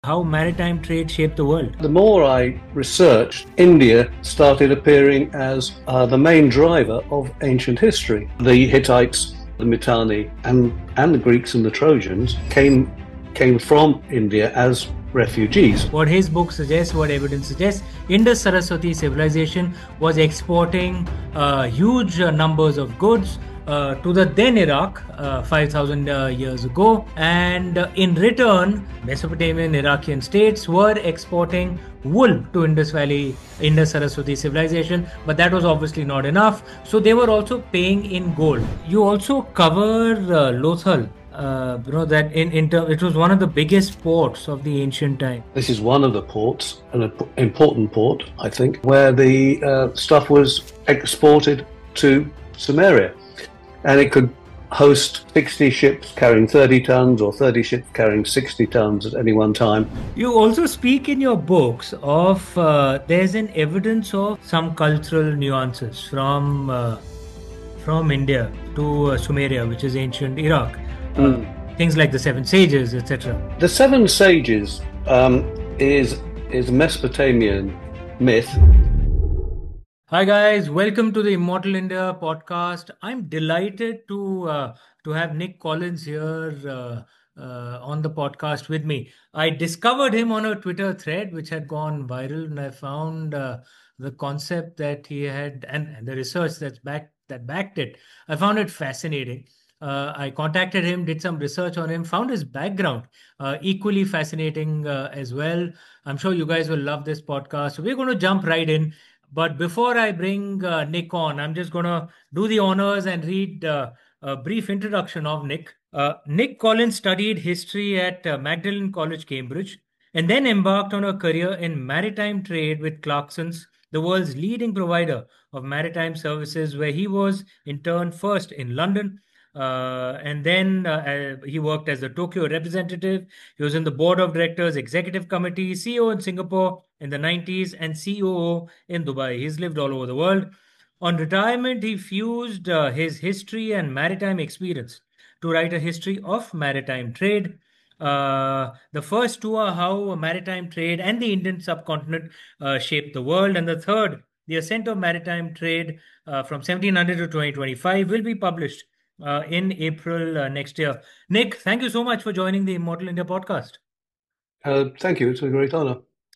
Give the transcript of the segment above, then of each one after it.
How maritime trade shaped the world. The more I researched, India started appearing as the main driver of ancient history. The Hittites, the Mitanni, and the Greeks and the Trojans came from India as refugees. What his book suggests, what evidence suggests, Indus-Saraswati civilization was exporting huge numbers of goods to the then Iraq 5,000 years ago, and in return, Mesopotamian Iraqian states were exporting wool to Indus Valley, Indus-Saraswati civilization, but that was obviously not enough. So they were also paying in gold. You also cover Lothal. That it was one of the biggest ports of the ancient time. This is one of the ports, an important port, I think, where the stuff was exported to Samaria. And it could host 60 ships carrying 30 tons or 30 ships carrying 60 tons at any one time. You also speak in your books of there's an evidence of some cultural nuances from India to Sumeria, which is ancient Iraq. Things like the Seven Sages, etc. The Seven Sages is a Mesopotamian myth. Hi guys, welcome to the Immortal India podcast. I'm delighted to have Nick Collins here on the podcast with me. I discovered him on a Twitter thread which had gone viral, and I found the concept that he had and the research that backed it. I found it fascinating. I contacted him, did some research on him, found his background equally fascinating as well. I'm sure you guys will love this podcast. So we're going to jump right in. But before I bring Nick on, I'm just going to do the honors and read a brief introduction of Nick. Nick Collins studied history at Magdalen College, Cambridge, and then embarked on a career in maritime trade with Clarksons, the world's leading provider of maritime services, where he was interned first in London. And then he worked as the Tokyo representative. He was in the board of directors, executive committee, CEO in Singapore in the 90s, and COO in Dubai. He's lived all over the world. On retirement, he fused his history and maritime experience to write a history of maritime trade. The first two are how maritime trade and the Indian subcontinent shaped the world, and the third, the ascent of maritime trade from 1700 to 2025, will be published in April next year. Nick, thank you so much for joining the Immortal India podcast. Thank you. It's a great honor.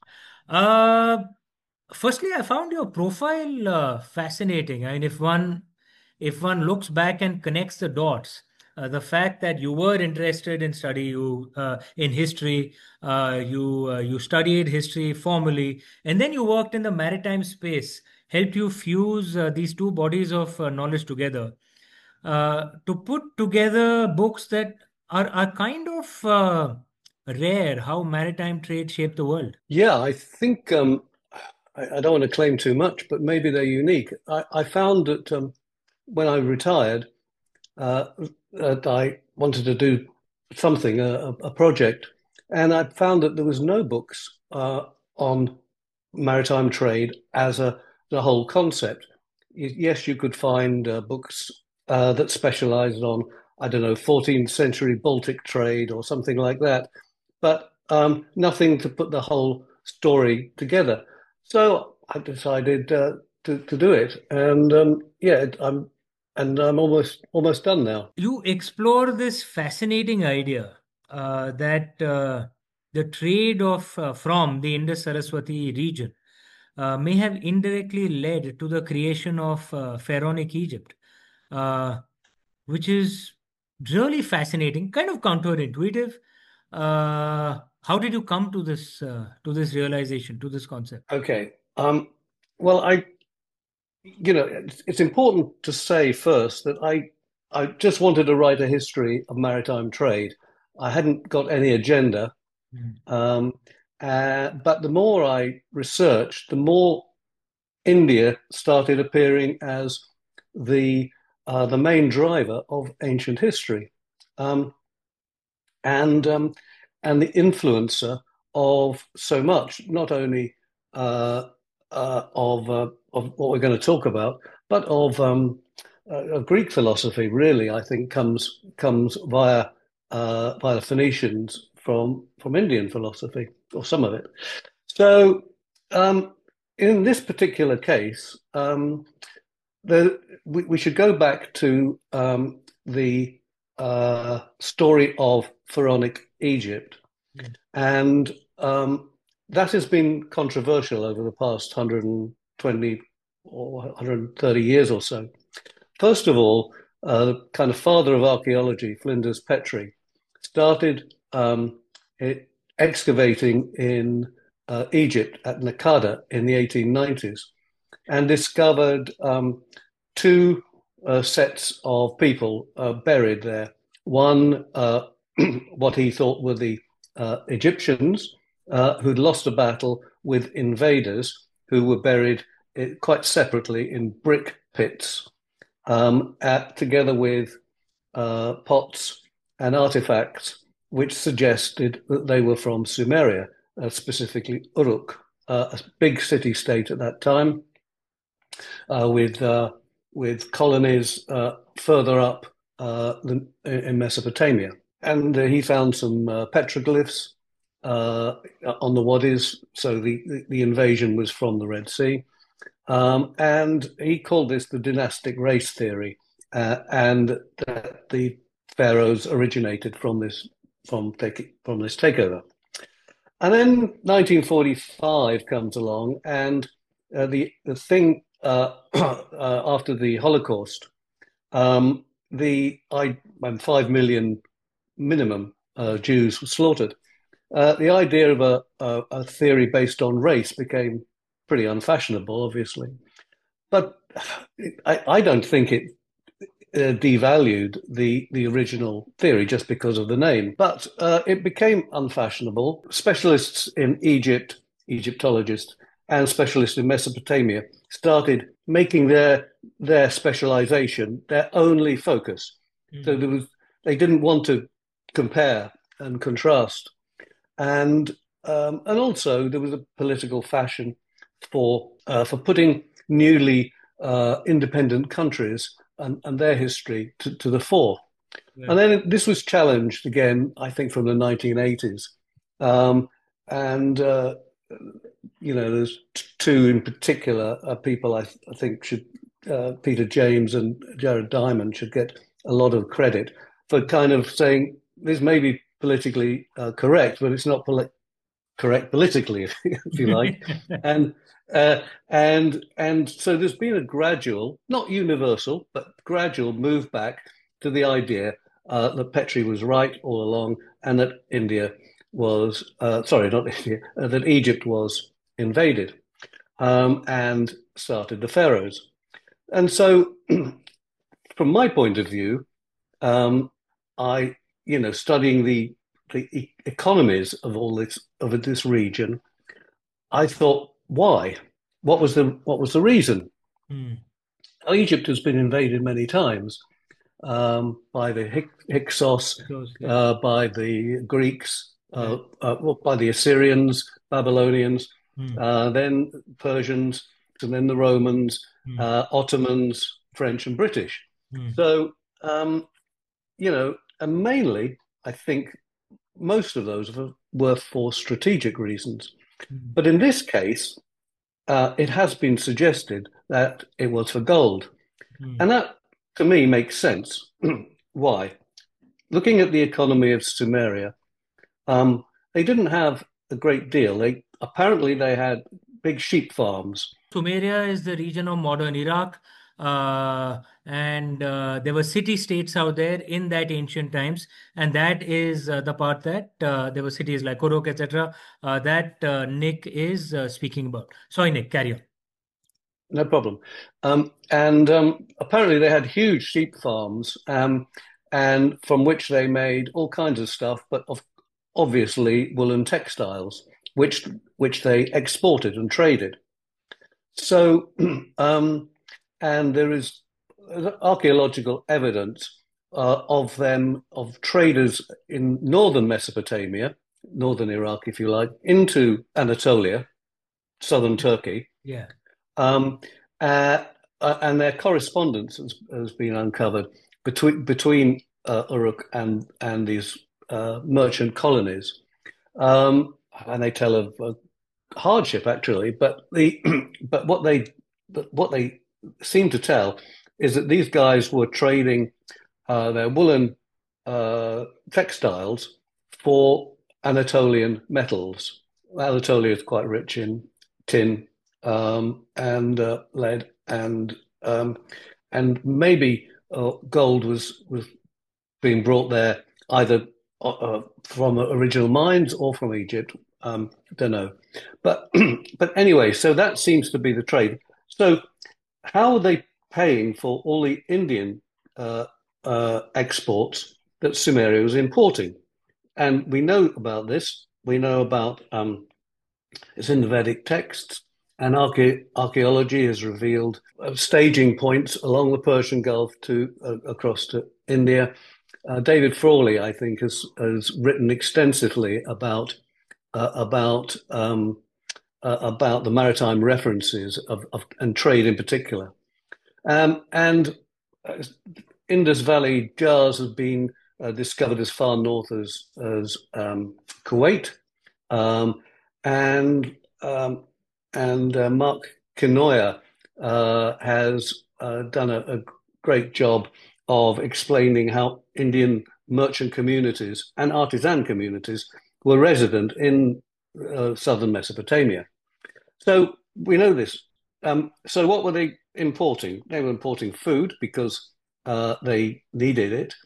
Firstly, I found your profile fascinating. I mean, if one looks back and connects the dots, the fact that you were interested in in history, you studied history formally, and then you worked in the maritime space, helped you fuse these two bodies of knowledge together. To put together books that are kind of rare, how maritime trade shaped the world. Yeah, I think I don't want to claim too much, but maybe they're unique. I found that when I retired, that I wanted to do something, a project, and I found that there was no books on maritime trade as the whole concept. Yes, you could find books that specialized on, I don't know, 14th century Baltic trade or something like that, but nothing to put the whole story together. So I decided to do it, and I'm almost done now. You explore this fascinating idea that the trade of from the Indus-Saraswati region may have indirectly led to the creation of pharaonic Egypt, uh, which is really fascinating, kind of counterintuitive. How did you come to this realization, to this concept? Okay. Well, it's important to say first that I just wanted to write a history of maritime trade. I hadn't got any agenda. Um, but the more I researched, the more India started appearing as the main driver of ancient history, um, and the influencer of so much, not only of what we're going to talk about, but of Greek philosophy. Really, I think comes via the Phoenicians from Indian philosophy, or some of it. So, um, in this particular case, we should go back to the story of pharaonic Egypt, Yeah. and that has been controversial over the past 120 or 130 years or so. First of all, the kind of father of archaeology, Flinders Petrie, started excavating in Egypt at Naqada in the 1890s and discovered two sets of people buried there. One, what he thought were the Egyptians who'd lost a battle with invaders who were buried quite separately in brick pits, together with pots and artifacts which suggested that they were from Sumeria, specifically Uruk, a big city-state at that time, with colonies further up in Mesopotamia. And he found some petroglyphs on the wadis, so the invasion was from the Red Sea. And he called this the dynastic race theory, and that the pharaohs originated from this takeover. And then 1945 comes along, and the thing after the Holocaust, when 5 million minimum Jews were slaughtered, the idea of a theory based on race became pretty unfashionable, obviously. But I don't think it devalued the original theory just because of the name. But it became unfashionable. Specialists in Egyptologists, and specialists in Mesopotamia started making their specialization their only focus. So they didn't want to compare and contrast, and also there was a political fashion for putting newly independent countries and their history to the fore. Yeah. And then this was challenged again, I think, from the 1980s. And there's two in particular people I think should, Peter James and Jared Diamond, should get a lot of credit for kind of saying this may be politically correct, but it's not correct politically, if you like. And so there's been a gradual, not universal, but gradual move back to the idea that Petrie was right all along, and that India was sorry, not India, that Egypt was invaded, and started the pharaohs. And so, from my point of view, I, studying the economies of all this region, I thought, why? What was the reason? Mm. Egypt has been invaded many times by the Hyksos, by the Greeks, by the Assyrians, Babylonians, then Persians, and then the Romans, Ottomans, French, and British. So, and mainly, I think most of those were for strategic reasons. But in this case, it has been suggested that it was for gold. And that, to me, makes sense. Why? Looking at the economy of Sumeria, they didn't have a great deal. Apparently they had big sheep farms. Sumeria is the region of modern Iraq, and there were city-states out there in that ancient times, and that is the part that there were cities like Uruk, etc., that Nick is speaking about. Sorry, Nick, carry on. No problem. And apparently they had huge sheep farms, and from which they made all kinds of stuff, but obviously woolen textiles, which they exported and traded. So, and there is archaeological evidence of traders in northern Mesopotamia, northern Iraq, if you like, into Anatolia, southern Turkey. Yeah. And their correspondence has been uncovered between Uruk and these merchant colonies, and they tell of hardship actually. But the but what they seem to tell is that these guys were trading their woolen textiles for Anatolian metals. Anatolia is quite rich in tin and lead and maybe gold was being brought there either from original mines or from Egypt. Don't know, but but anyway, so that seems to be the trade. So how are they paying for all the Indian exports that Sumeria was importing? And we know about this. We know about it's in the Vedic texts, and archaeology has revealed staging points along the Persian Gulf to across to India. David Frawley, I think, has written extensively about the maritime references of and trade in particular. And Indus Valley jars have been discovered as far north as Kuwait, um, and Mark Kinoya has done a great job of explaining how Indian merchant communities and artisan communities were resident in southern Mesopotamia. So we know this. So what were they importing? They were importing food because they needed it.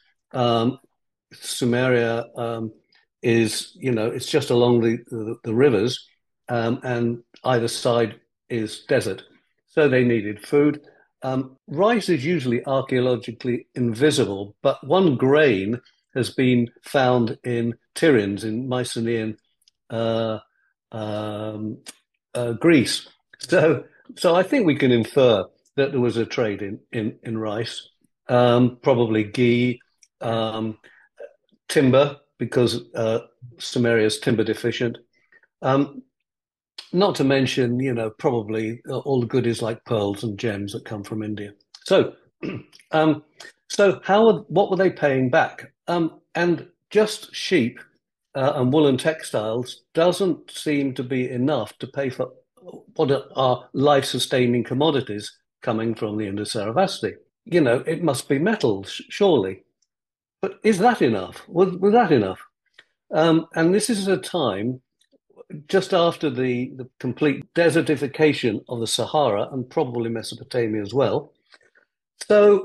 Sumeria is, it's just along the rivers, and either side is desert. So they needed food. Rice is usually archaeologically invisible, but one grain has been found in Tiryns in Mycenaean uh, um, Greece. So I think we can infer that there was a trade in rice, probably ghee, um, timber, because Sumeria is timber deficient. Um, Not to mention, probably all the goodies like pearls and gems that come from India. So, um, what were they paying back? And just sheep and woolen textiles doesn't seem to be enough to pay for what are life-sustaining commodities coming from the Indus-Sarasvati. It must be metals, surely. But is that enough? Was that enough? And this is a time just after the complete desertification of the Sahara and probably Mesopotamia as well. So,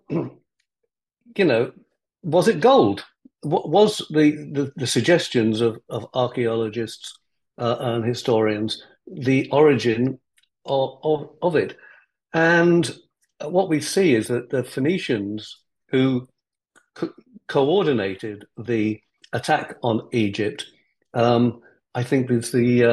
you know, was it gold? What was the suggestions of archaeologists and historians, the origin of it? And what we see is that the Phoenicians who co coordinated the attack on Egypt, I think it's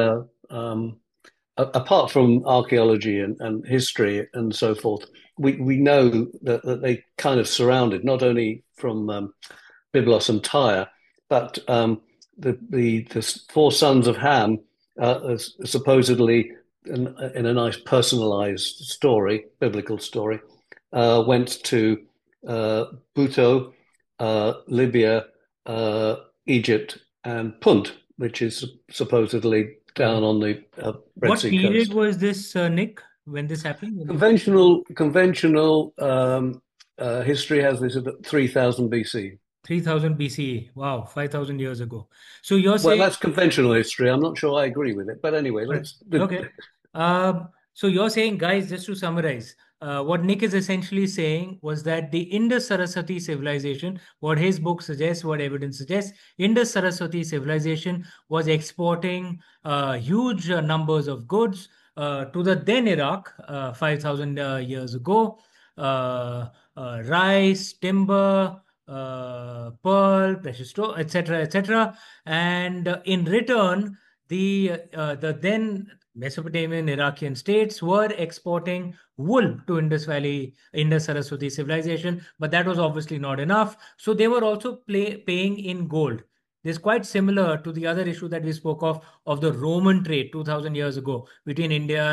apart from archaeology and history and so forth, we know that they kind of surrounded not only from Byblos and Tyre, but the four sons of Ham, supposedly in a nice personalized story, biblical story, went to Buto, Libya, Egypt, and Punt, which is supposedly down on the Red What Sea period coast. was this, Nick, when this happened? Conventional history has this at 3000 BC. 3000 BCE. Wow, 5000 years ago. So you're Well, saying, that's conventional history. I'm not sure I agree with it, but anyway, right. let's. Okay. So you're saying, guys, just to summarize, what Nick is essentially saying was that the Indus Saraswati civilization, what his book suggests, what evidence suggests, Indus Saraswati civilization was exporting huge numbers of goods to the then Iraq 5000 years ago. Uh, Rice, timber, pearl, precious stone, etc., etc. And in return, the then Mesopotamian Iraqian states were exporting wool to Indus Valley, Indus Saraswati civilization, but that was obviously not enough. So they were also paying in gold. This is quite similar to the other issue that we spoke of the Roman trade 2000 years ago between India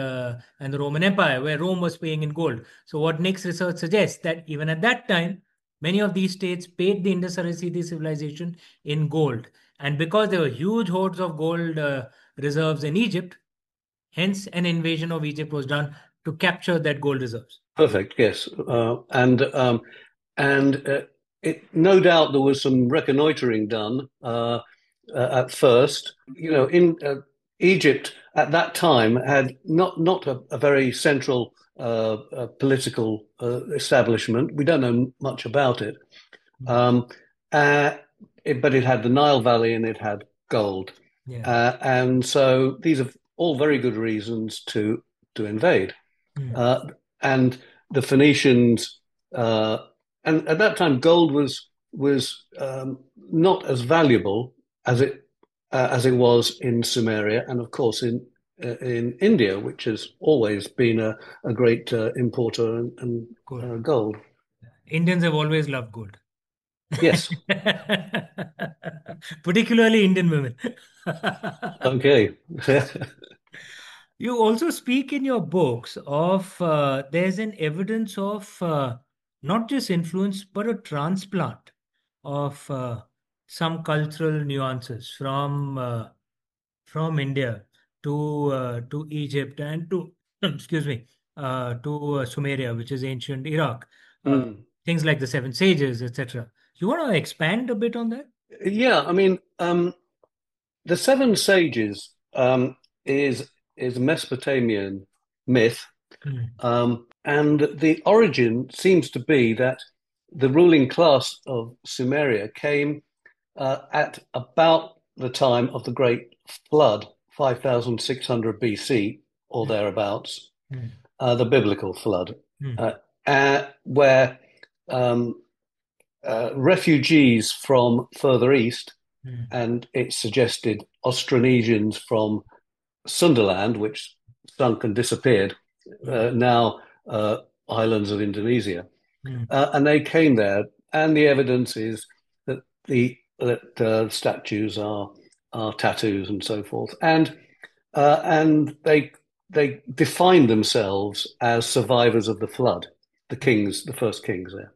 and the Roman Empire, where Rome was paying in gold. So what Nick's research suggests that even at that time, Many of these states paid the Indus-Saraswati civilization in gold. And because there were huge hoards of gold reserves in Egypt, hence an invasion of Egypt was done to capture that gold reserves. Perfect. Yes, and no doubt there was some reconnoitering done at first. In Egypt at that time had not a very central political establishment. We don't know much about it, Mm. um, uh, but it had the Nile Valley and it had gold, Yeah. and so these are all very good reasons to invade. Mm. Uh, and the Phoenicians, uh, and at that time, gold was not as valuable as it was in Sumeria, and of course in India, which has always been a great importer and Gold. gold. Indians have always loved gold. Yes. Particularly Indian women. Okay. You also speak in your books of there's an evidence of not just influence but a transplant of some cultural nuances from India to Egypt and to excuse me to Sumeria, which is ancient Iraq. Uh, Mm. Things like the Seven Sages, etc. You want to expand a bit on that? Yeah, I mean, the Seven Sages is a Mesopotamian myth. Hmm. And the origin seems to be that the ruling class of Sumeria came at about the time of the Great Flood, 5600 BC or Hmm. thereabouts, Hmm. the biblical flood, Hmm. uh, where um, refugees from further east, Hmm. and it suggested Austronesians from Sundaland, which sunk and disappeared, Hmm. now islands of Indonesia, Hmm. and they came there, and the evidence is that the statues are tattoos and so forth, and they defined themselves as survivors of the flood, the first kings there,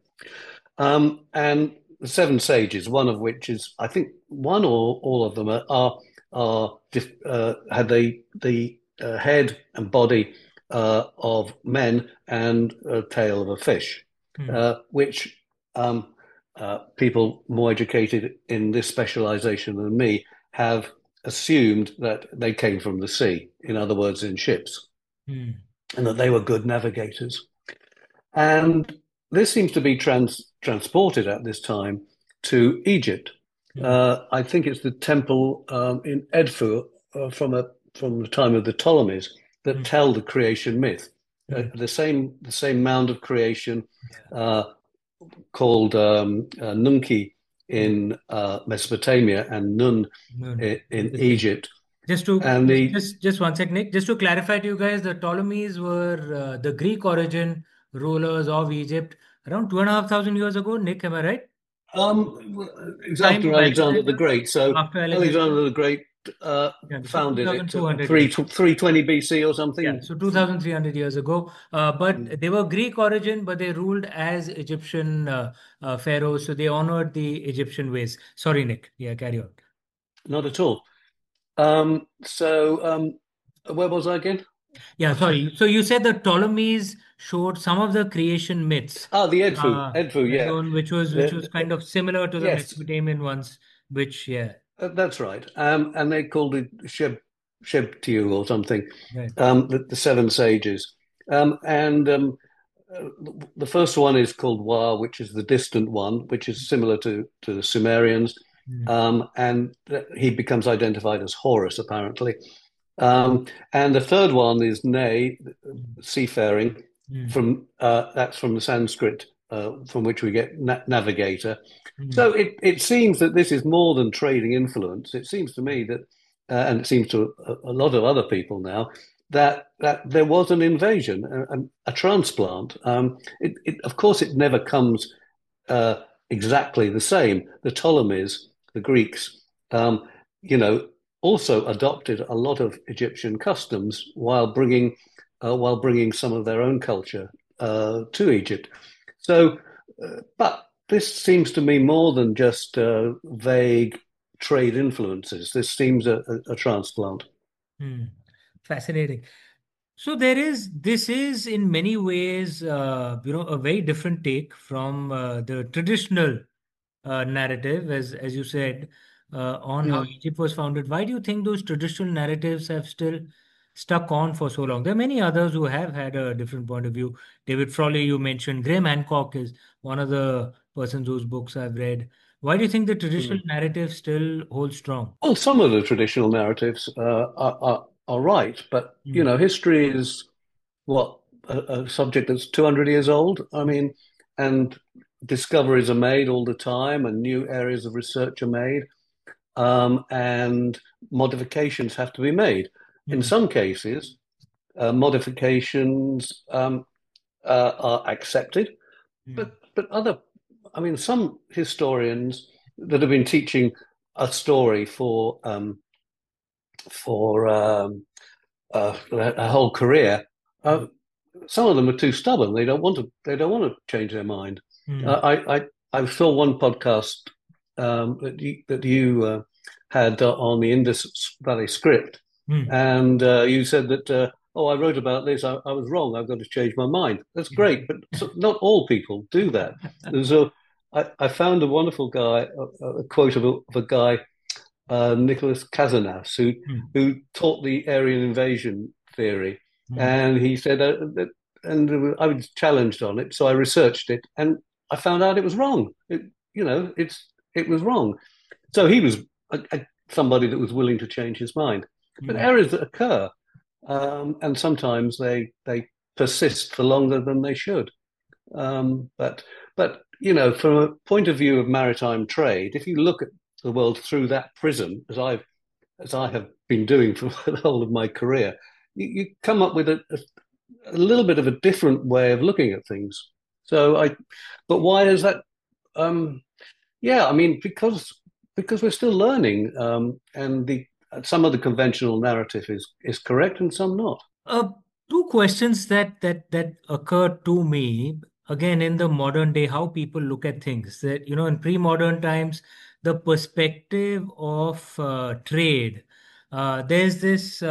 and the seven sages, one of which is, I think, one or all of them are had the head and body of men and a tail of a fish, Hmm. which um, people more educated in this specialization than me have assumed that they came from the sea, in other words, in ships, Hmm. and that they were good navigators. And this seems to be transported at this time to Egypt. Hmm. I think it's the temple in Edfu from the time of the Ptolemies that Hmm. tell the creation myth. Hmm. The same mound of creation Yeah. uh, called Nunki Yeah. in Mesopotamia and Nun No, no. in The same. Egypt. Just to And the just one sec, Nick. Just to clarify to you guys, the Ptolemies were the Greek origin rulers of Egypt around 2,500 years ago. Nick, am I right? it's Time after of Alexander the Alexander? Great. So After Alexander? Alexander the Great Yeah, so founded it at 2,200 years. 320 BC or Yeah, something. so 2,300 years ago. But they were Greek origin, but they ruled as Egyptian pharaohs. So they honored the Egyptian ways. Sorry, Nick. Yeah, carry on. Not at all. Where was I again? Yeah, sorry. So you said the Ptolemies showed some of the creation myths, Ah, the Edfu, yeah. which was The- kind of similar to the yes, Mesopotamian ones, which yeah, that's right. And they called it Shebtiu or something, right. the seven sages. And the first one is called Wa, which is the distant one, which is similar to the Sumerians. Mm, And he becomes identified as Horus, apparently. And the third one is Ne, mm, seafaring, mm, from that's from the Sanskrit, from which we get navigator. mm, So it seems that this is more than trading influence. It seems to me that, and it seems to a lot of other people now, that there was an invasion, a transplant. Of course, it never comes exactly the same. The Ptolemies, the Greeks, um, you know, also adopted a lot of Egyptian customs while bringing some of their own culture to Egypt. So, but this seems to me more than just vague trade influences. This seems a transplant. Hmm. Fascinating. So this is in many ways, a very different take from the traditional narrative, as you said, on how Mm. Egypt was founded. Why do you think those traditional narratives have still stuck on for so long? There are many others who have had a different point of view. David Frawley, you mentioned. Graham Hancock is one of the persons whose books I've read. Why do you think the traditional Mm. narrative still holds strong? Well, some of the traditional narratives are right, but Hmm. history is what a subject that's 200 years old. I mean, and discoveries are made all the time, and new areas of research are made, and modifications have to be made. In Hmm. some cases, modifications are accepted, Hmm. but other, I mean, some historians that have been teaching a story for a whole career. Hmm. Some of them are too stubborn. They don't want to. They don't want to change their mind. Hmm. I saw one podcast that you had on the Indus Valley Script, Hmm. and you said that oh, I wrote about this. I was wrong. I've got to change my mind. That's great, but not all people do that. So I found a wonderful guy, a quote of a guy Nicholas Cazanas, Hmm. who taught the Aryan invasion theory, Hmm. and he said that, and I was challenged on it, so I researched it, and I found out it was wrong. It was wrong. So he was somebody that was willing to change his mind. But Hmm. errors that occur, and sometimes they persist for longer than they should. But from a point of view of maritime trade, if you look at the world through that prism, as I have been doing for the whole of my career, you come up with a little bit of a different way of looking at things. But why is that? Um, yeah, I mean, because we're still learning, and the some of the conventional narrative is correct and some not. Uh, Two questions that occur to me again in the modern day, how people look at things. That in pre-modern times, the perspective of trade. There's this.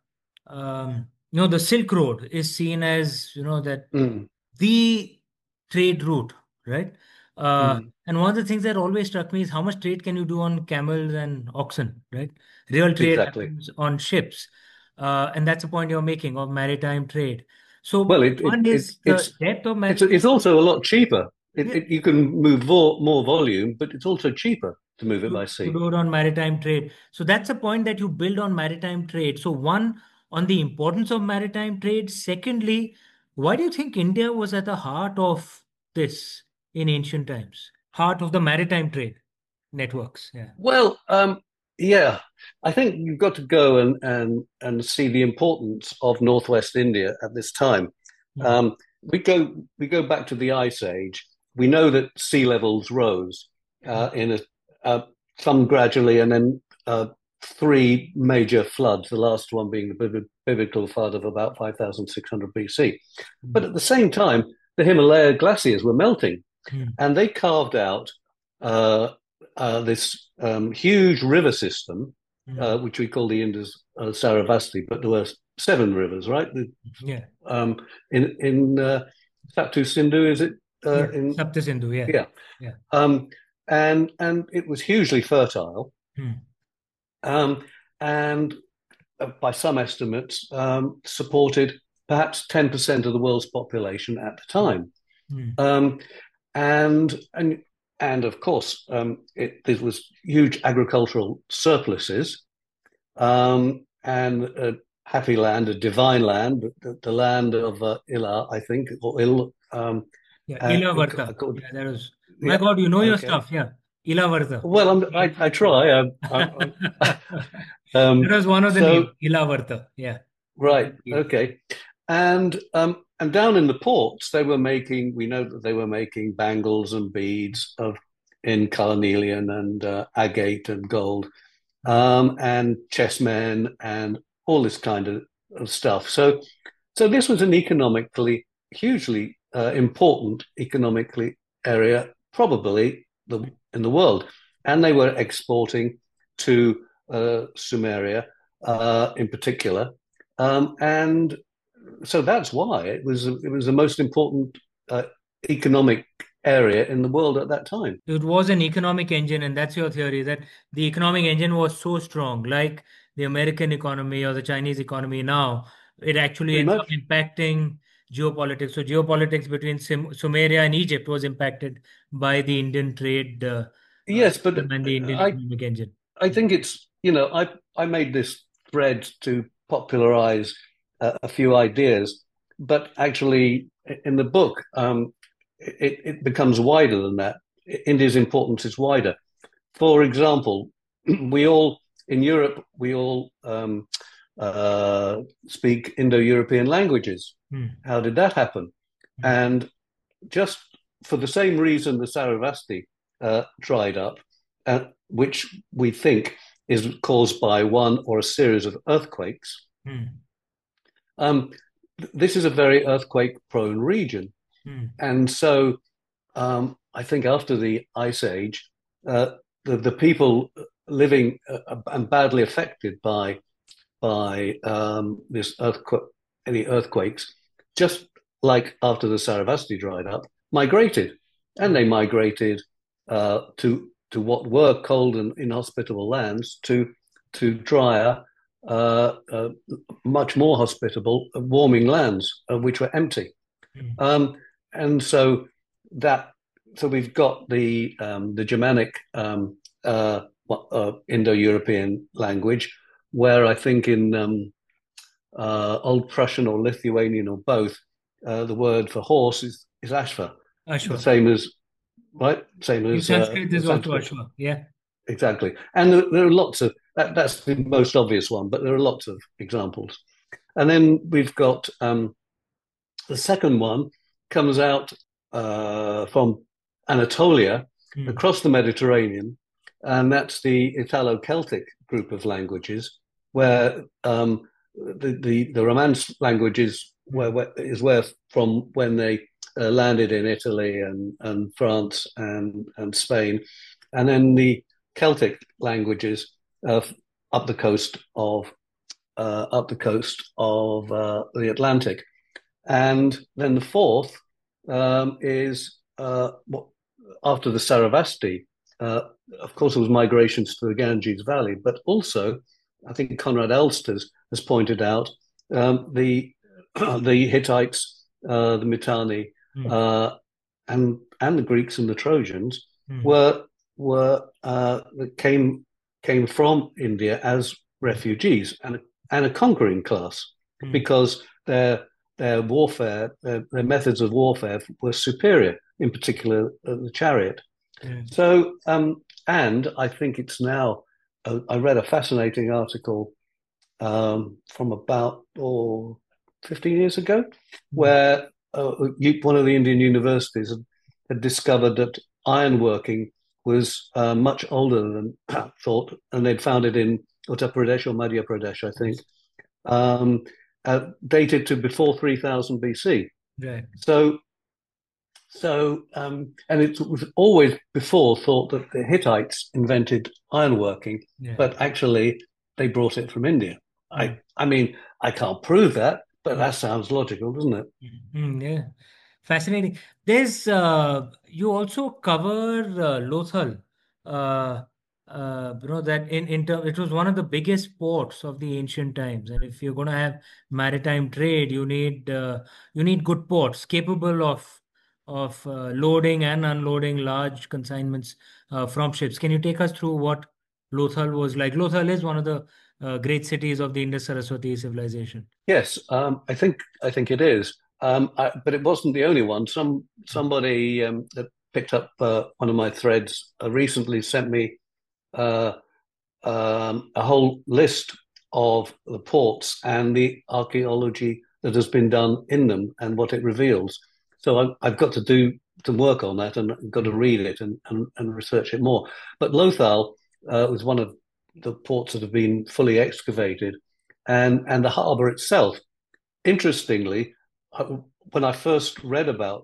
The Silk Road is seen as that Mm, the trade route, right? mm, And one of the things that always struck me is how much trade can you do on camels and oxen, right? Real trade exactly. happens on ships. And that's the point you're making of maritime trade. Well, So one is the depth of it's maritime also a lot cheaper. yeah, You can move more volume, but it's also cheaper to move it by to sea. do it on maritime trade. So that's a point that you build on maritime trade. So one, on the importance of maritime trade. Secondly, why do you think India was at the heart of this in ancient times? Heart of the maritime trade networks. Yeah. Well, yeah, I think you've got to go and see the importance of Northwest India at this time. Hmm. Um, we go back to the Ice Age. We know that sea levels rose Hmm. in uh, some gradually, and then three major floods. The last one being the biblical flood of about 5,600 BC. Hmm. But at the same time, the Himalaya glaciers were melting, Hmm. and they carved out uh, this huge river system, Hmm. which we call the Indus Saravasti, but there were seven rivers, right? Yeah. Um, in Saptu Sindhu, is it? Yeah. In Sapta Sindhu. Yeah. Yeah, Yeah. um, and it was hugely fertile, Hmm. um, and by some estimates, supported perhaps 10% of the world's population at the time. Hmm. Um, and and and of course, there was huge agricultural surpluses, and a happy land, a divine land, the land of Ilah, I think, or Il. Yeah. Uh, Ilavarta. called, Yeah. That was, my yeah, God, you know your okay. stuff. Yeah. Ilavarta. Well, I try. That was one of the names. So Ilavarta. Yeah. right, okay. And down in the ports, they were making. We know that they were making bangles and beads of in carnelian and agate and gold, and chessmen and all this kind of stuff. So this was an economically hugely important economically area probably in the world, and they were exporting to Sumeria in particular, and so that's why it was the most important economic area in the world at that time. It was an economic engine, and that's your theory that the economic engine was so strong, like the American economy or the Chinese economy now, it actually Pretty ends up much. impacting geopolitics. So, geopolitics between Sumeria and Egypt was impacted by the Indian trade Yes, but system and the Indian I economic engine. I think it's I made this thread to popularize a few ideas, but actually in the book it becomes wider than that. India's importance is wider. For example, we all in Europe we all speak Indo-European languages. Hmm. How did that happen? Hmm. And just for the same reason the Saravasti dried up, which we think is caused by one or a series of earthquakes. Hmm. Um, this is a very earthquake-prone region, Hmm. and so I think after the Ice Age, the people living and badly affected by this earthquake, any earthquakes, just like after the Saravasti dried up, migrated, and they migrated to what were cold and inhospitable lands to drier, uh, uh, much more hospitable, warming lands, which were empty. Hmm. Um, and that so we've got the Germanic Indo-European language, where I think in Old Prussian or Lithuanian or both, the word for horse is ashva, the Ashwa. same as right, same In as Sanskrit, there's also Sanskrit. Ashwa. Yeah. Exactly, and there are lots of that's the most obvious one, but there are lots of examples. And then we've got the second one comes out from Anatolia Hmm. across the Mediterranean, and that's the Italo-Celtic group of languages, where the Romance languages Hmm. is where from when they landed in Italy and France and Spain, and then the Celtic languages uh, up the coast of the Atlantic. And then the fourth is after the Saravasti. Uh, of course, there was migrations to the Ganges Valley, but also, I think Conrad Elsters has pointed out the the Hittites, the Mitanni, Hmm. uh, and the Greeks and the Trojans Hmm. were came from India as Hmm. refugees and a conquering class Hmm. because their warfare, their methods of warfare were superior, in particular the chariot. Hmm. So, and I think it's now, I read a fascinating article from about 15 years ago, Hmm. where one of the Indian universities had discovered that ironworking was much older than thought, and they'd found it in Uttar Pradesh or Madhya Pradesh, I think, Yes. um, dated to before 3000 BC. Right. So, and it was always before thought that the Hittites invented ironworking, Yeah. but actually they brought it from India. Hmm. I mean, I can't prove that, but Hmm. that sounds logical, doesn't it? Yeah. Fascinating. There's you also cover Lothal. Uh, that it was one of the biggest ports of the ancient times, and if you're going to have maritime trade, you need good ports capable of loading and unloading large consignments from ships. Can you take us through what Lothal was like? Lothal is one of the great cities of the Indus Saraswati civilization. Yes, I think it is, but it wasn't the only one. Somebody that picked up one of my threads recently sent me uh, a whole list of the ports and the archaeology that has been done in them and what it reveals. So I've got to do some work on that and I've got to Mm. read it and research it more. But Lothal was one of the ports that have been fully excavated, and the harbour itself. Interestingly, when I first read about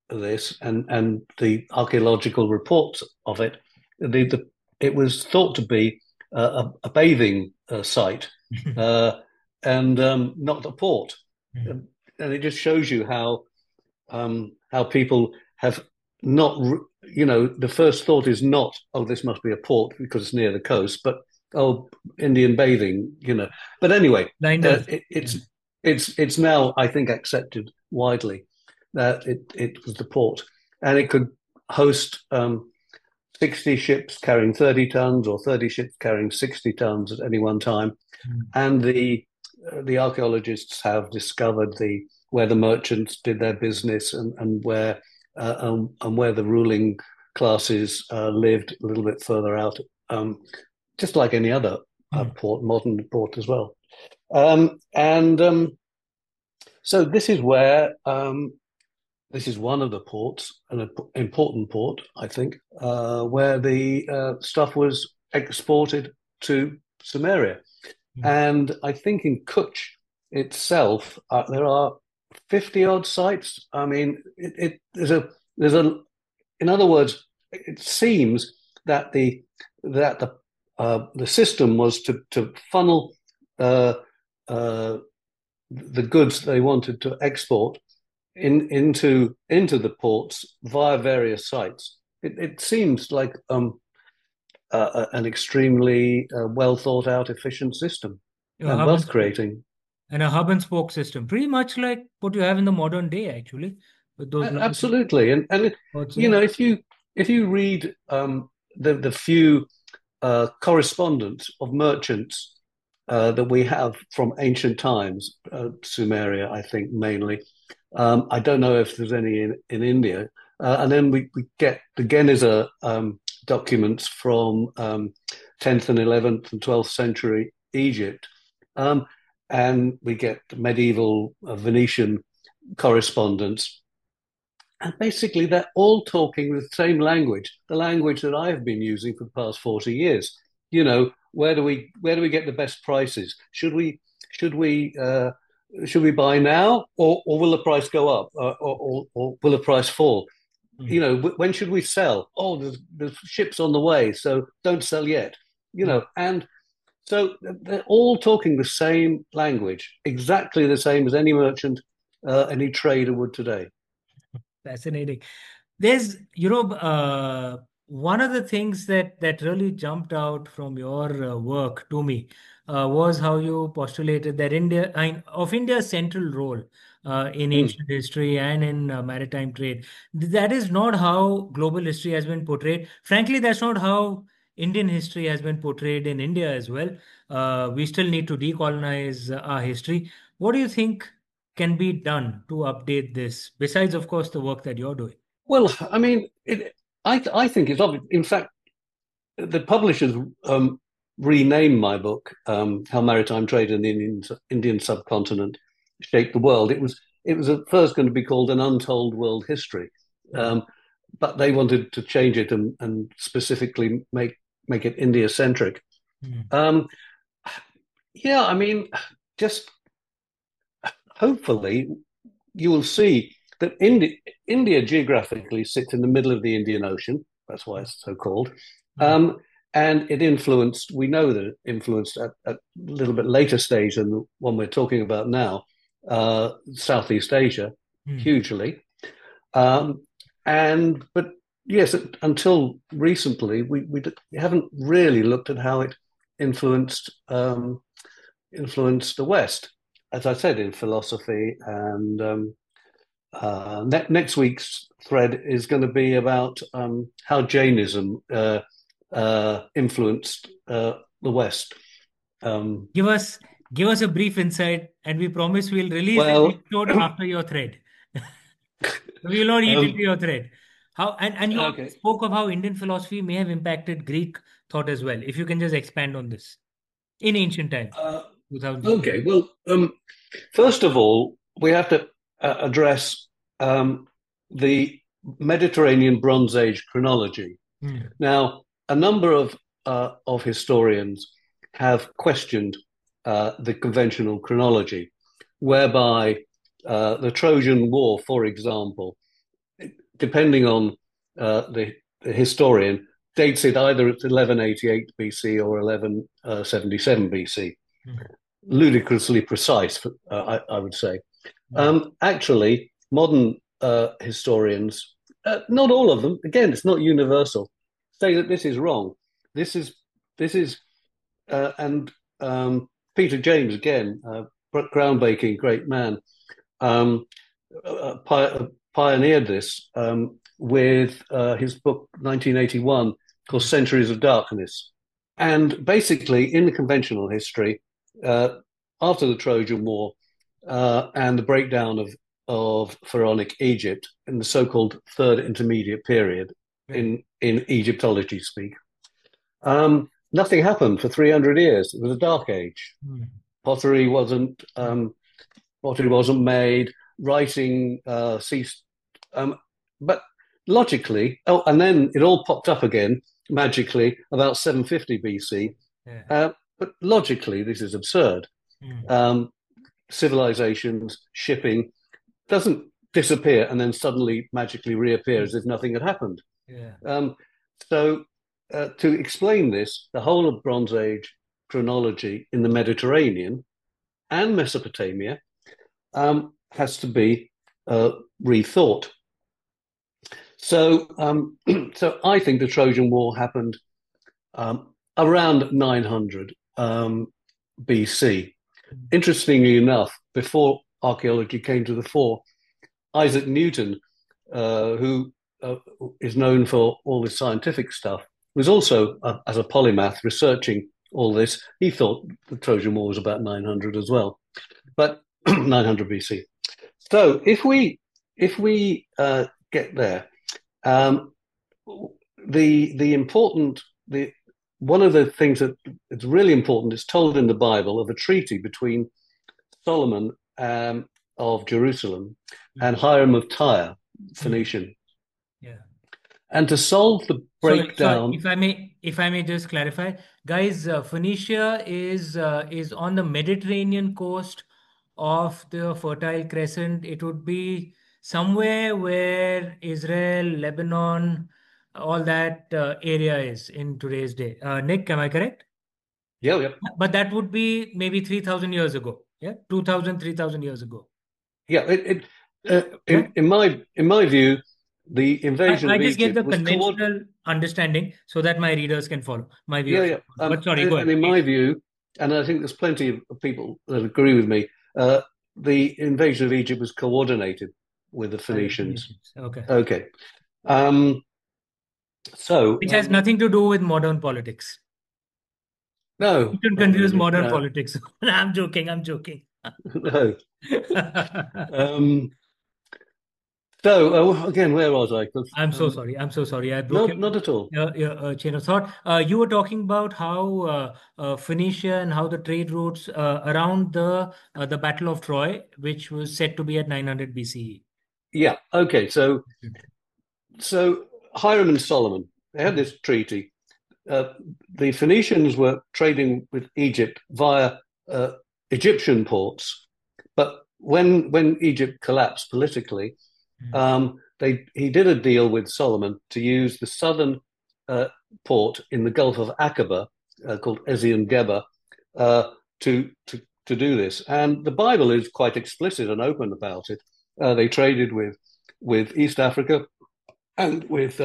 this and the archaeological reports of it, it was thought to be a bathing site and not a port. And it just shows you how people have not, the first thought is not, oh, this must be a port because it's near the coast, but oh, Indian bathing. But anyway, Blinders. Yeah. it's now I think accepted widely that it was the port, and it could host 60 ships carrying 30 tons or 30 ships carrying 60 tons at any one time. Mm. And the archaeologists have discovered the where the merchants did their business and where the ruling classes lived a little bit further out, just like any other Mm. port, modern port as well. And so this is one of the ports, an important port, I think, where the stuff was exported to Samaria. Mm. And I think in Kutch itself, there are 50 odd sites. I mean, there's a in other words, it seems that the system was to funnel uh, uh, the goods they wanted to export into the ports via various sites. It seems like an extremely well thought out, efficient system A and hub and wealth spoke. creating. And a hub and spoke system, pretty much like what you have in the modern day, actually, with those large Absolutely, and ports. Yeah. if you read the few correspondence of merchants that we have from ancient times, Sumeria, I think mainly. I don't know if there's any in India. And then we get the Geniza documents from 10th and 11th and 12th century Egypt. Um, and we get medieval Venetian correspondence. And basically, they're all talking the same language, the language that I've been using for the past 40 years. Where do we get the best prices? Should we should we buy now, or will the price go up, or will the price fall? Mm. When should we sell? Oh, there's ships on the way, so don't sell yet. Mm. And so they're all talking the same language, exactly the same as any merchant, any trader would today. Fascinating. There's, one of the things that really jumped out from your work to me was how you postulated that of India's central role in Mm. ancient history and in maritime trade. That is not how global history has been portrayed. Frankly, that's not how Indian history has been portrayed in India as well. We still need to decolonize our history. What do you think can be done to update this, besides, of course, the work that you're doing? Well, I mean, I think it's obvious. In fact, the publishers renamed my book, "How Maritime Trade in the Indian Subcontinent Shaped the World." It was at first going to be called "An Untold World History," Mm. but they wanted to change it and specifically make it India centric. Mm. Um, yeah, I mean, just hopefully you will see that India geographically sits in the middle of the Indian Ocean. That's why it's so called. Mm. Um, and we know that it influenced at a little bit later stage than the one we're talking about now, Southeast Asia, Mm. hugely. But yes, until recently, we haven't really looked at how it influenced influenced the West, as I said, in philosophy. And next week's thread is going to be about how Jainism influenced the West. Um, Give us give us a brief insight, and we promise we'll release this well, episode after your thread. We will not eat into um, your thread. How and you also okay. spoke of how Indian philosophy may have impacted Greek thought as well. If you can just expand on this in ancient times, Uh, 2000. okay. Well, first of all, we have to address the Mediterranean Bronze Age chronology. Mm. Now, a number of historians have questioned the conventional chronology, whereby the Trojan War, for example, depending on the historian, dates it either at 1188 BC or 1177 BC. Mm. Ludicrously precise, I would say. Yeah. Actually, modern historians, not all of them, again, it's not universal, say that this is wrong. This is and Peter James, again, groundbreaking great man, um, pioneered this with his book 1981 called Mm. Centuries of Darkness. And basically, in the conventional history, uh, after the Trojan War and the breakdown of pharaonic Egypt in the so-called Third Intermediate Period Right. in Egyptology speak, nothing happened for 300 years. It was a dark age. Mm. Pottery wasn't Mm. pottery wasn't made. Writing ceased. But logically, oh, and then it all popped up again magically about 750 BC. Yeah. But logically, this is absurd. Mm. Um, Civilizations, shipping doesn't disappear and then suddenly magically reappear as if nothing had happened. Yeah. Um, so, to explain this, the whole of Bronze Age chronology in the Mediterranean and Mesopotamia has to be rethought. So, so I think the Trojan War happened around 900 BC. Mm. Interestingly enough, before archaeology came to the fore, Isaac Newton, who is known for all this scientific stuff, was also, as a polymath, researching all this. He thought the Trojan War was about 900 as well, but 900 BC. So if we get there, um, the important the one of the things that is really important is told in the Bible of a treaty between Solomon of Jerusalem and Mm. Hiram of Tyre, Mm. Phoenician. Yeah. And to solve the Sorry, breakdown, if I may just clarify, guys, Phoenicia is on the Mediterranean coast of the Fertile Crescent. It would be somewhere where Israel, Lebanon, all that area is in today's day. Nick, am I correct? yeah, yeah, But that would be maybe 3,000 years ago. Yeah, 2,000, 3,000 years ago. yeah. Yeah. In my view, the invasion I of just gave Egypt the was coordinated. conventional understanding so that my readers can follow, my Yeah, viewers yeah. can follow. But sorry, go And ahead, in my please. view, and I think there's plenty of people that agree with me, the invasion of Egypt was coordinated with the By the Phoenicians. Phoenicians. Okay. Okay. Um, so, Which has nothing to do with modern politics. You no, can not confuse really. modern No, politics. I'm joking. I'm joking. no. Um, so, again, where was I? I'm so sorry. I'm so sorry. I broke No, not at all. your chain of thought. You were talking about how Phoenicia and how the trade routes around the Battle of Troy, which was said to be at 900 BCE. Yeah. Okay. So Hiram and Solomon, they had this treaty. Uh, the Phoenicians were trading with Egypt via uh, Egyptian ports, but when Egypt collapsed politically, he did a deal with Solomon to use the southern uh, port in the Gulf of Aqaba, called Ezion Geber, uh, to do this. And the Bible is quite explicit and open about it. They traded with East Africa and with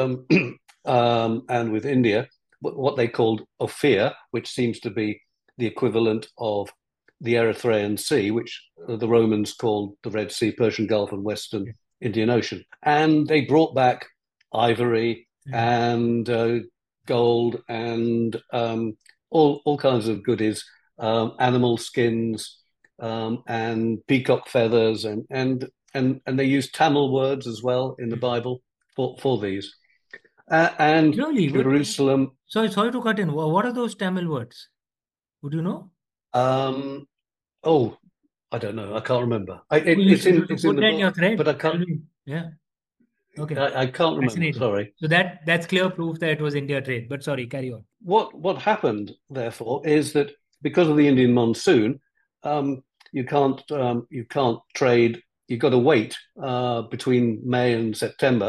and with India, what they called Ophir, which seems to be the equivalent of the Erythraean Sea, which the Romans called the Red Sea, Persian Gulf, and Western Indian Ocean. And they brought back ivory Mm. and gold and all kinds of goodies, animal skins and peacock feathers, and they use Tamil words as well in the Bible for these. And Really? What? Jerusalem. Sorry to cut in. What are those Tamil words? Would you know? Um, oh, I don't know. I can't remember. You It's in put the that in your book, but thread. I Tell can't. me. Yeah. Okay. I can't remember. Fascinating. Sorry. So that's clear proof that it was India trade. But sorry, carry on. What happened, therefore, is that because of the Indian monsoon, um, you can't trade. You've got to wait between May and September,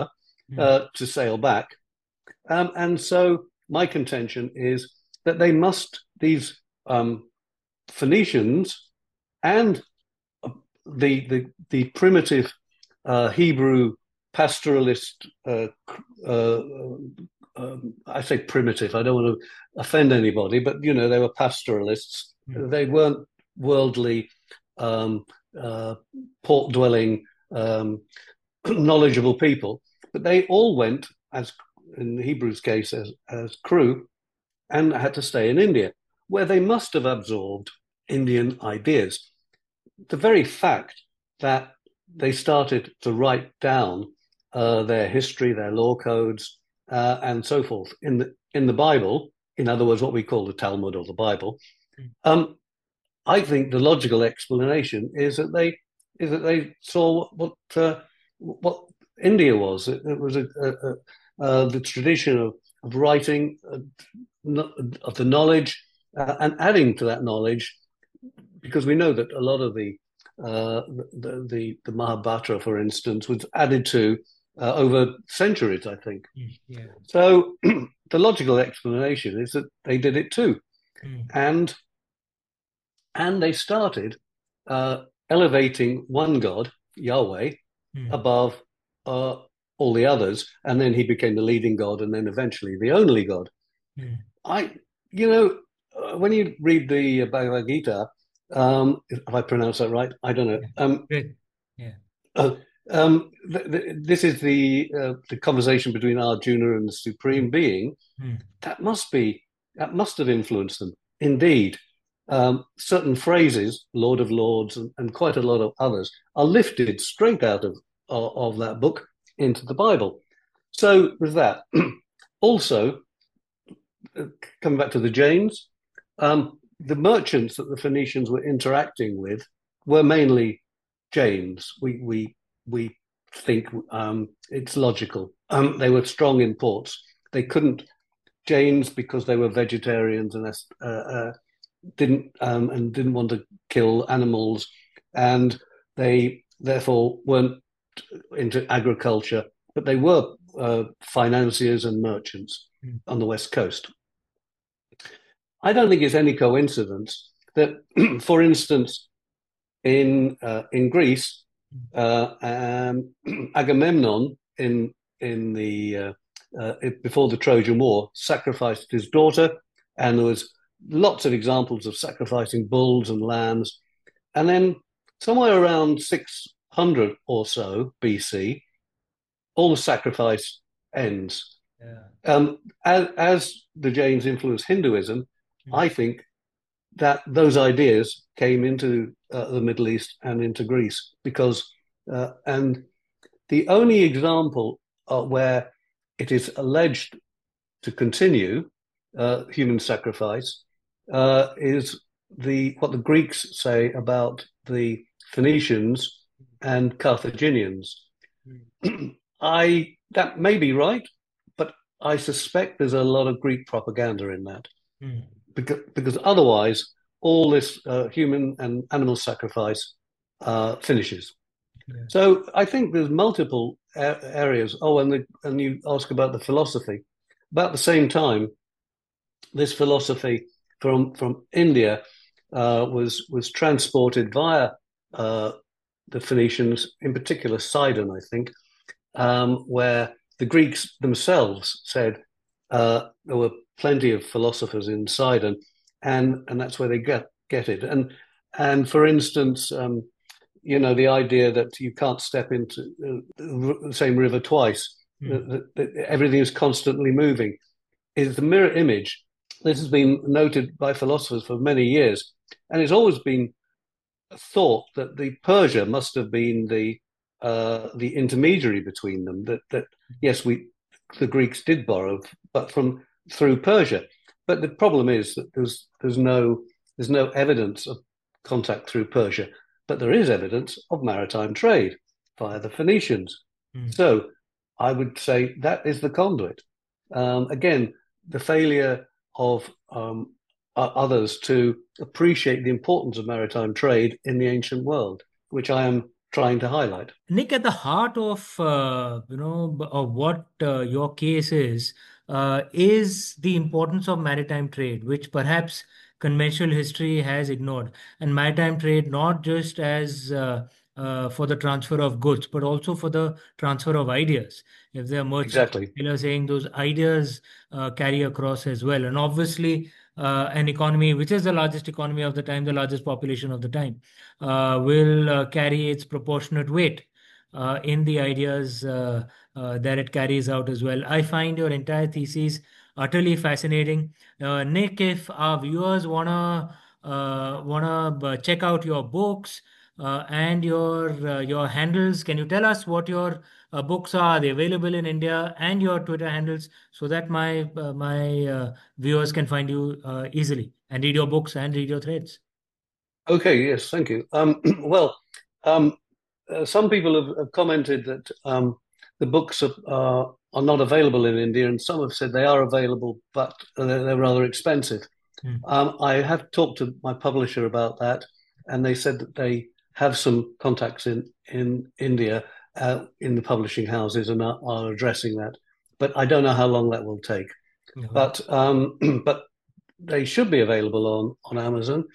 mm, to sail back. And so my contention is that these Phoenicians and the primitive Hebrew pastoralist. Uh, I say primitive. I don't want to offend anybody, but they were pastoralists. mm, They weren't worldly, um, uh, port-dwelling, knowledgeable people, but they all went, as in the Hebrews' case, as crew, and had to stay in India, where they must have absorbed Indian ideas. The very fact that they started to write down their history, their law codes, and so forth in the Bible, in other words, what we call the Talmud or the Bible, mm, um, I think the logical explanation is that they saw what India was. It was the tradition of writing, of the knowledge, and adding to that knowledge, because we know that a lot of the Mahabharata, for instance, was added to over centuries, I think. yeah. So the logical explanation is that they did it too, Mm, and they started elevating one God, Yahweh, mm, above uh, all the others, and then he became the leading God, and then eventually the only God. mm. I, you know, when you read the Bhagavad Gita, if I pronounce that right, I don't know. Yeah. Great. Yeah. Uh, this is the conversation between Arjuna and the Mm, Supreme Being. mm, That must have influenced them. Indeed, certain phrases, Lord of Lords, and quite a lot of others, are lifted straight out of that book into the Bible. So there's that. Also, coming back to the Jains, the merchants that the Phoenicians were interacting with were mainly Jains. We think it's logical. They were strong in ports. They couldn't Jains, because they were vegetarians and didn't want to kill animals, and they therefore weren't into agriculture, but they were financiers and merchants mm, on the west coast. I don't think it's any coincidence that, for instance, in Greece, mm, Agamemnon in the before the Trojan War sacrificed his daughter, and there was lots of examples of sacrificing bulls and lambs. And then somewhere around 600 or so BC, all the sacrifice ends. yeah. As the Jains influenced Hinduism, Mm, I think that those ideas came into the Middle East and into Greece, and the only example where it is alleged to continue human sacrifice is what the Greeks say about the Phoenicians and Carthaginians. mm, I That may be right, but I suspect there's a lot of Greek propaganda in that, mm, because otherwise all this human and animal sacrifice finishes. yeah. So I think there's multiple areas. Oh, and you ask about the philosophy. About the same time, this philosophy from India was transported via uh, the Phoenicians, in particular Sidon, I think, where the Greeks themselves said there were plenty of philosophers in Sidon, and that's where they get it. And for instance, the idea that you can't step into the same river twice, Mm, that everything is constantly moving, is the mirror image. This has been noted by philosophers for many years, and it's always been thought that the Persia must have been the intermediary between them. That yes, the Greeks did borrow, but through Persia. But the problem is that there's no evidence of contact through Persia, but there is evidence of maritime trade via the Phoenicians. mm, So I would say that is the conduit. Again, the failure of others to appreciate the importance of maritime trade in the ancient world, which I am trying to highlight. Nick, at the heart of of what your case is the importance of maritime trade, which perhaps conventional history has ignored. And maritime trade not just as for the transfer of goods, but also for the transfer of ideas. If there are merchants, Exactly. sailors saying those ideas carry across as well, and obviously an economy which is the largest economy of the time, the largest population of the time, will carry its proportionate weight in the ideas that it carries out as well. I find your entire thesis utterly fascinating. Nick, if our viewers wanna check out your books and your handles, can you tell us what your books are? Are they available in India, and your Twitter handles, so that my viewers can find you easily and read your books and read your threads? Okay, yes, thank you. Well, um, some people have commented that the books are not available in India, and some have said they are available, but they're rather expensive. Hmm. I have talked to my publisher about that, and they said that they have some contacts in India in the publishing houses and are addressing that. But I don't know how long that will take. Yeah. But they should be available on Amazon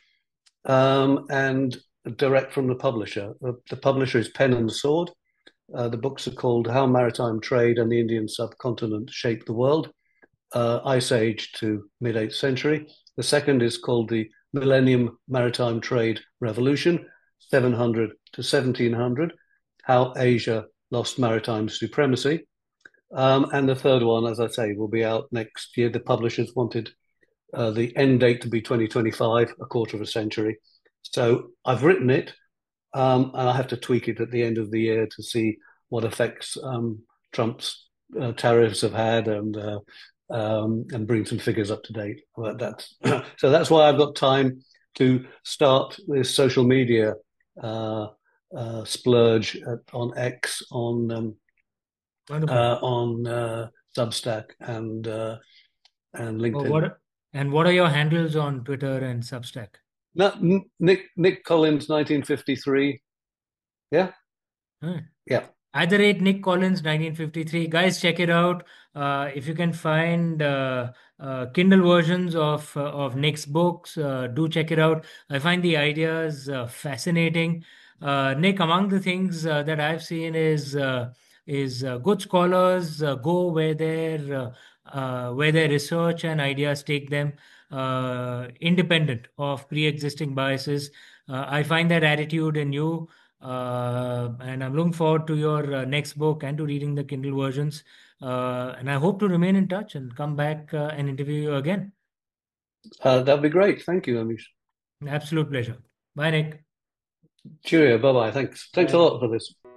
and direct from the publisher. The publisher is Pen and Sword. The books are called How Maritime Trade and the Indian Subcontinent Shaped the World, Ice Age to Mid 8th Century. The second is called The Millennium Maritime Trade Revolution, 700 to 1700, How Asia Lost Maritime Supremacy. And the third one, as I say, will be out next year. The publishers wanted the end date to be 2025, a quarter of a century. So I've written it, and I have to tweak it at the end of the year to see what effects Trump's tariffs have had and bring some figures up to date. But that's so that's why I've got time to start this social media uh, splurge on X, Wonderful. on Substack, and Well, LinkedIn. what are your handles on Twitter and Substack? No, Nick Collins, 1953. Yeah, Huh. yeah. At the rate Nick Collins 1953. Guys, check it out. If you can find Kindle versions of Nick's books, do check it out. I find the ideas fascinating. Nick, among the things that I've seen is good scholars go where their research and ideas take them, independent of pre-existing biases. I find that attitude in you. And I'm looking forward to your next book and to reading the Kindle versions. And I hope to remain in touch and come back and interview you again. That'd be great. Thank you, Amish. Absolute pleasure. Bye, Nick. Cheerio. Bye bye. Thanks. Thanks a Bye. lot for this.